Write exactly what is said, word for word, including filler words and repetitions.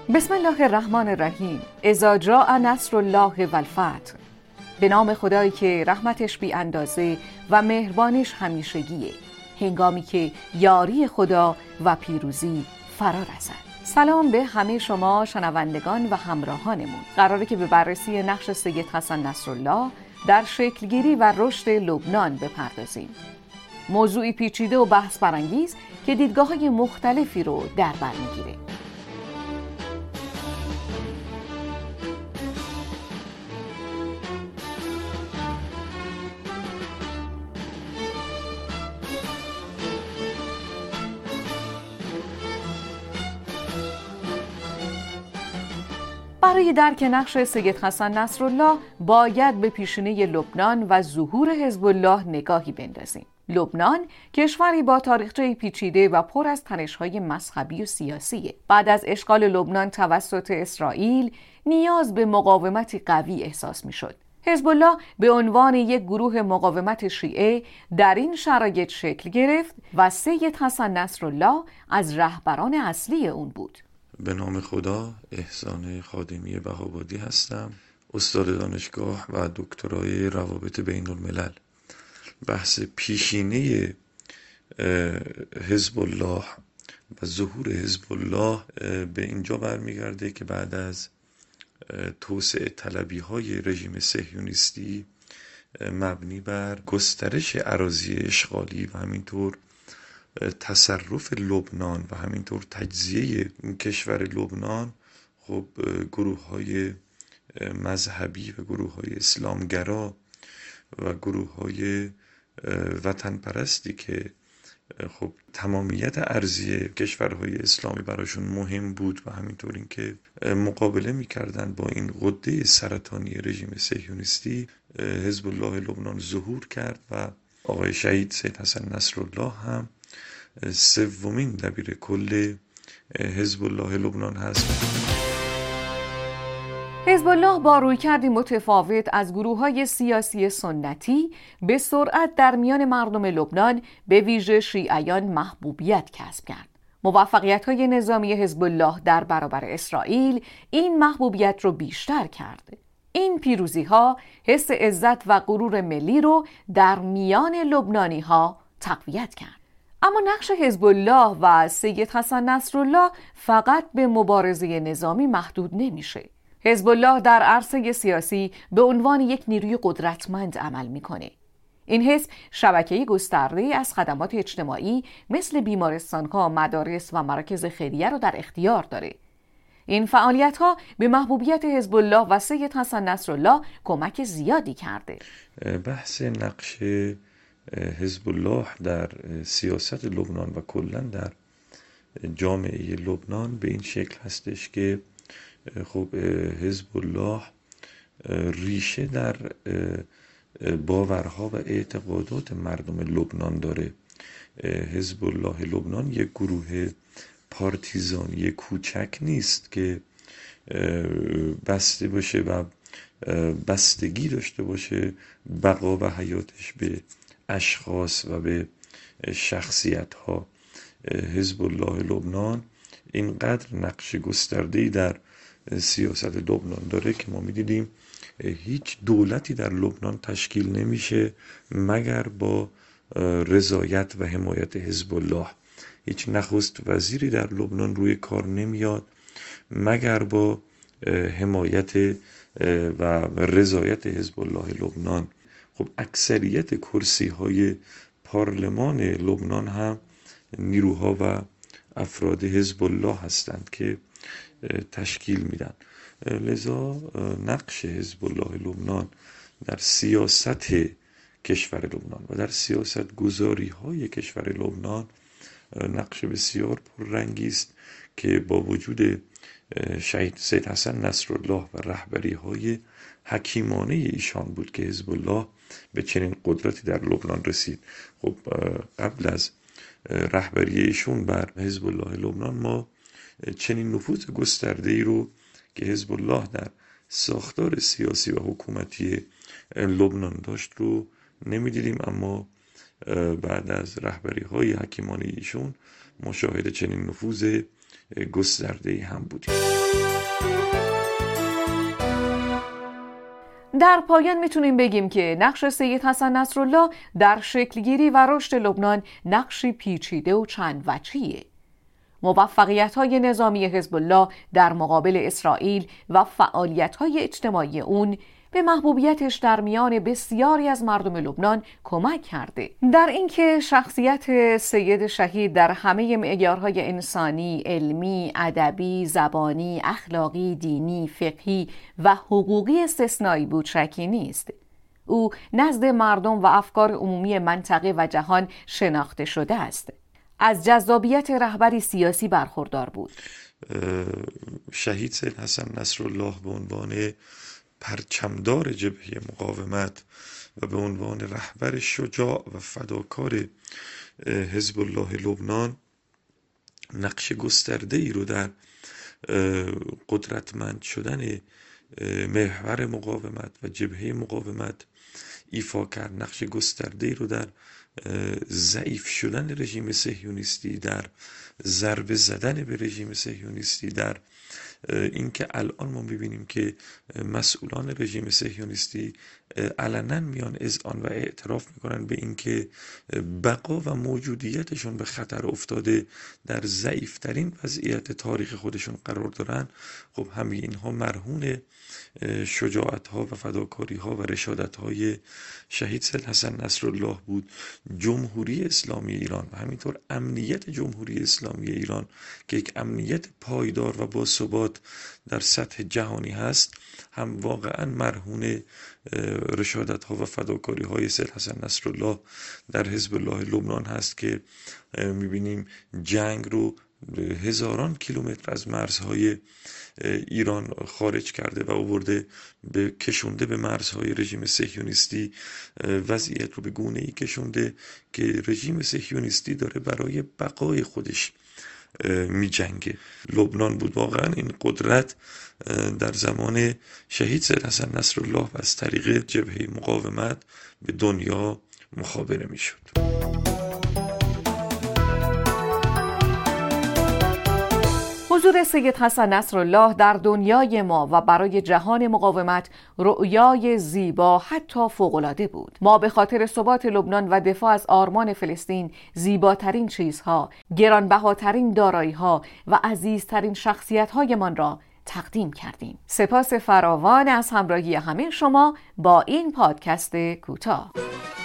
بسم الله الرحمن الرحیم. اذا جاء نصر الله و الفتح. به نام خدایی که رحمتش بی اندازه و مهربانش همیشگیه، هنگامی که یاری خدا و پیروزی فرا رسد. سلام به همه شما شنوندگان و همراهانمون. قراره که به بررسی نقش سید حسن نصرالله در شکلگیری و رشد لبنان بپردازیم. موضوعی پیچیده و بحث برانگیز که دیدگاه‌های مختلفی رو در بر می‌گیره. برای درک نقش سید حسن نصرالله باید به پیشینه لبنان و ظهور حزب الله نگاهی بندازیم. لبنان کشوری با تاریخچه پیچیده و پر از تنش‌های مذهبی و سیاسیه. بعد از اشغال لبنان توسط اسرائیل نیاز به مقاومتی قوی احساس می‌شد. حزب الله به عنوان یک گروه مقاومت شیعه در این شرایط شکل گرفت و سید حسن نصرالله از رهبران اصلی اون بود. به نام خدا، احسان خادمی بهاءالدین هستم، استاد دانشگاه و دکترای روابط بین الملل. بحث پیشینه حزب الله و ظهور حزب الله به اینجا برمیگرده که بعد از توسعه طلبی های رژیم صهیونیستی مبنی بر گسترش اراضی اشغالی و همینطور تصرف لبنان و همینطور تجزیه کشور لبنان، خب گروه های مذهبی و گروه های اسلامگرا و گروه های وطن پرستی که خب تمامیت ارضی کشورهای اسلامی براشون مهم بود و همینطور این که مقابله میکردن با این غده سرطانی رژیم صهیونیستی، حزب الله لبنان ظهور کرد و آقای شهید سید حسن نصرالله هم سومین دبیر کل حزب الله لبنان هست. حزب الله با رویکردی متفاوت از گروه‌های سیاسی سنتی به سرعت در میان مردم لبنان به ویژه شیعیان محبوبیت کسب کرد. موفقیت‌های نظامی حزب الله در برابر اسرائیل این محبوبیت رو بیشتر کرد. این پیروزی‌ها حس عزت و غرور ملی رو در میان لبنانی‌ها تقویت کرد. اما نقش حزب الله و سید حسن نصرالله فقط به مبارزه نظامی محدود نمیشه. حزب الله در عرصه سیاسی به عنوان یک نیروی قدرتمند عمل میکنه. این حزب شبکه‌ای گسترده از خدمات اجتماعی مثل بیمارستان‌ها، مدارس و مراکز خیریه رو در اختیار داره. این فعالیت‌ها به محبوبیت حزب الله و سید حسن نصرالله کمک زیادی کرده. بحث نقش حزب الله در سیاست لبنان و کلاً در جامعه لبنان به این شکل هستش که خب حزب الله ریشه در باورها و اعتقادات مردم لبنان داره. حزب الله لبنان یک گروه پارتیزانی کوچک نیست که بسته باشه و بستگی داشته باشه بقا و حیاتش به اشخاص و به شخصیت ها. حزب الله لبنان اینقدر نقش گسترده‌ای در سیاست لبنان داره که ما می‌دیدیم هیچ دولتی در لبنان تشکیل نمیشه مگر با رضایت و حمایت حزب الله. هیچ نخست وزیری در لبنان روی کار نمیاد مگر با حمایت و رضایت حزب الله لبنان. خب اکثریت کرسی های پارلمان لبنان هم نیروها و افراد حزب الله هستند که تشکیل میدن. لذا نقش حزب الله لبنان در سیاست کشور لبنان و در سیاست گذاری های کشور لبنان نقش بسیار پررنگی است که با وجود شهید سید حسن نصرالله و رهبری های حکیمانه ایشان بود که حزب الله به چنین قدرتی در لبنان رسید. خب قبل از رهبری ایشون بر حزب الله لبنان ما چنین نفوذ گسترده‌ای رو که حزب الله در ساختار سیاسی و حکومتی لبنان داشت رو نمی‌دیدیم، اما بعد از رهبری های حکیمانه ایشون مشاهده چنین نفوذ گسترده هم بودیم. در پایان میتونیم بگیم که نقش سید حسن نصرالله در شکلگیری و رشد لبنان نقشی پیچیده و چند وجهیه. موفقیت‌های نظامی حزب الله در مقابل اسرائیل و فعالیت‌های اجتماعی اون به محبوبیتش در میان بسیاری از مردم لبنان کمک کرده. در اینکه شخصیت سید شهید در همه معیارهای انسانی، علمی، ادبی، زبانی، اخلاقی، دینی، فقهی و حقوقی استثنایی بود شکی نیست. او نزد مردم و افکار عمومی منطقه و جهان شناخته شده است. از جذابیت رهبری سیاسی برخوردار بود. شهید سید حسن نصرالله به عنوان پرچمدار جبهه مقاومت و به عنوان رهبر شجاع و فداکار حزب الله لبنان نقش گسترده ای رو در قدرتمند شدن محور مقاومت و جبهه مقاومت ایفا کرد. نقش گسترده ای رو در ضعیف شدن رژیم صهیونیستی، در ضربه زدن به رژیم صهیونیستی، در اینکه الان ما می‌بینیم که مسئولان رژیم صهیونیستی علنا میان اذعان و اعتراف میکنن به اینکه بقا و موجودیتشون به خطر افتاده، در ضعیفترین وضعیت تاریخ خودشون قرار دارن. خب همه اینها مرهون شجاعت ها و فداکاری ها و رشادت های شهید سید حسن نصرالله بود. جمهوری اسلامی ایران و همینطور امنیت جمهوری اسلامی ایران که یک امنیت پایدار و باثبات در سطح جهانی هست، هم واقعا مرهون رشادت ها و فداکاری های سید حسن نصرالله در حزب الله لبنان هست که میبینیم جنگ رو هزاران کیلومتر از مرزهای ایران خارج کرده و آورده به کشونده به مرزهای رژیم صهیونیستی. وضعیت رو به گونه ای کشونده که رژیم صهیونیستی داره برای بقای خودش می جنگه. لبنان بود واقعا این قدرت در زمان شهید سید حسن نصرالله و از طریق جبهه مقاومت به دنیا مخابره می شد. حضور سید حسن نصرالله در دنیای ما و برای جهان مقاومت رؤیای زیبا حتی فوق‌العاده بود. ما به خاطر ثبات لبنان و دفاع از آرمان فلسطین زیباترین چیزها، گرانبهاترین دارایی‌ها و عزیزترین شخصیت‌هایمان را تقدیم کردیم. سپاس فراوان از همراهی همه شما با این پادکست کوتاه.